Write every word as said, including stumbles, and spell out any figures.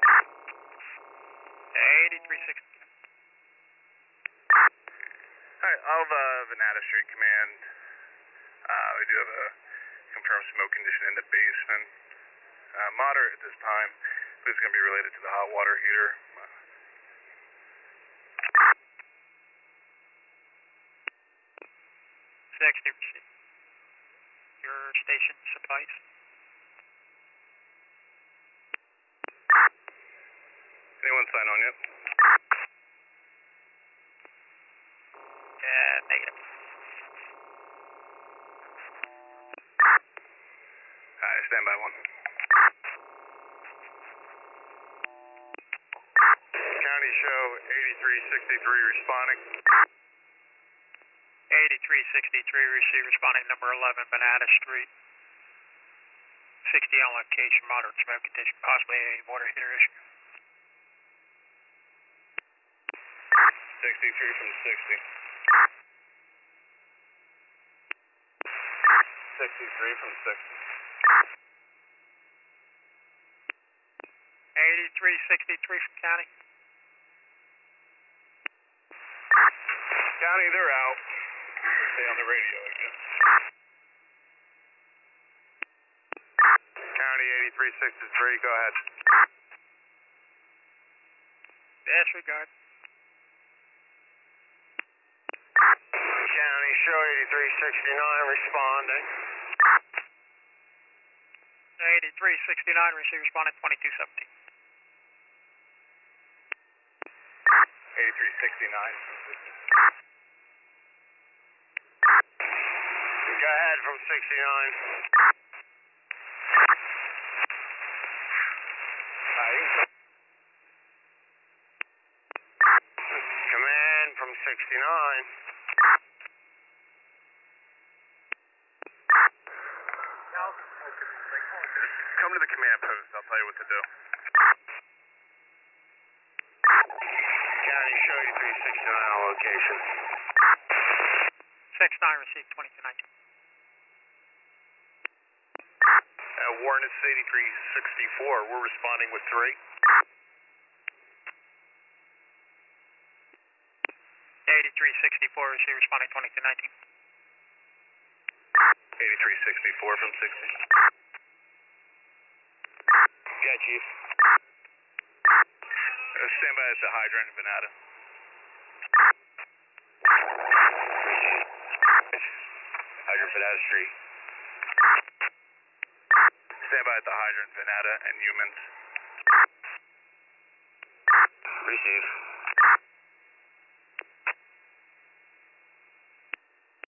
eighty-three sixty. Hi, Alva, Venata Street Command. Uh, we do have a confirmed smoke condition in the basement. Uh, moderate at this time. This is going to be related to the hot water heater. sixty. Your station supplies. Anyone sign on yet? Uh, negative. Alright, stand by one. County show eighty-three sixty-three responding. eighty-three sixty-three, receive responding number eleven, Banana Street. sixty on location, moderate smoke condition, possibly a water heater issue. sixty-three from sixty. sixty-three from sixty. eighty-three sixty-three from county. County, they're out. Stay on the radio again. County eighty-three sixty-three, go ahead. Disregard. County show eighty-three sixty-nine responding. eighty-three sixty-nine, receive responding twenty-two seventeen. eighty-three sixty-nine. Go ahead from sixty-nine. Command from sixty-nine. Come to the command post, I'll tell you what to do. County show eighty-three sixty-nine on location. six nine, receive twenty-two nineteen. Uh, Warren, it's eighty-three sixty-four. We're responding with three. eighty-three sixty-four, receive responding twenty-two nineteen. eighty-three sixty-four from sixty. Yeah, Chief. Uh, stand by at the hydrant in Venata. Hydrant Venata Street. Stand by at the hydrant Venata and Humans. Receive.